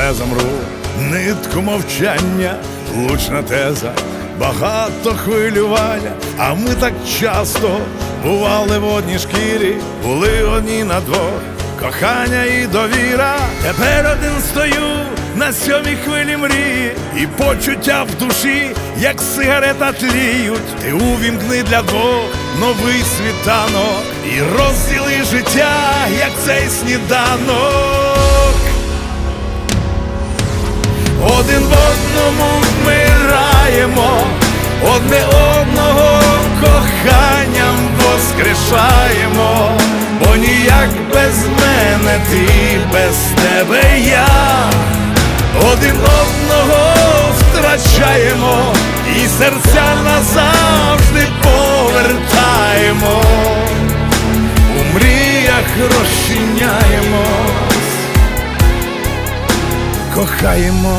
не замру. Нитку мовчання, влучна теза, багато хвилювання, а ми так часто бували в одній шкірі, були одні на двох, кохання і довіра. Тепер один стою на сьомій хвилі мрії, і почуття в душі, як сигарета, тліють. Ти увімкни для двох новий світанок і розділи життя, як цей сніданок. Один в одному вмираємо, одне одного коханням воскрешаємо, бо ніяк без мене ти, без тебе я. Один одного втрачаємо і серця назавжди повертаємо, у мріях розчиняємось, кохаємо.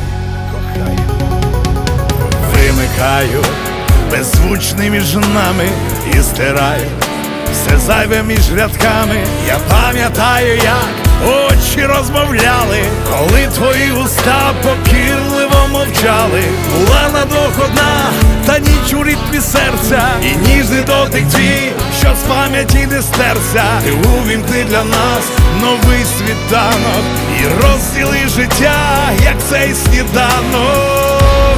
Вимикаю беззвучний між нами і стираю все зайве між рядками. Я пам'ятаю, як очі розмовляли, коли твої уста покірливо мовчали. Була на двох одна та ніч у ритмі серця, і ніжний дотик твій, що з пам'яті не стерся. Ти увімкни для нас новий світанок і розділи життя, як цей сніданок.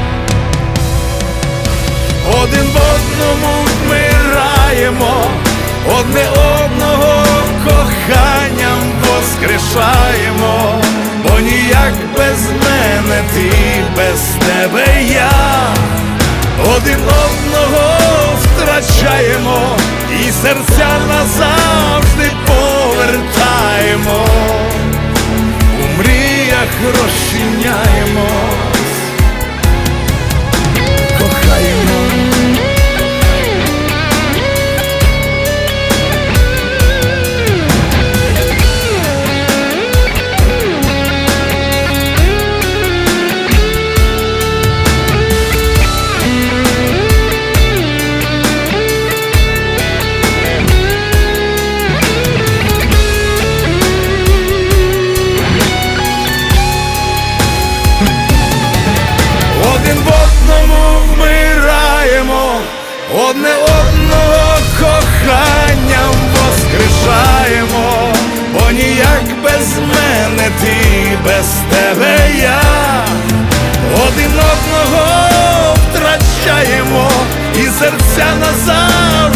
Один в одному вмираємо, одне одного коханням воскрешаємо, бо ніяк без мене ти, без тебе я. Один одного втрачаємо і серця назавжди повертаємо, у мріях розчиняємось, кохаємо. Один в одному вмираємо, одне одного коханням воскрешаємо, бо ніяк без мене ти, без тебе я. Один одного втрачаємо і серця назавжди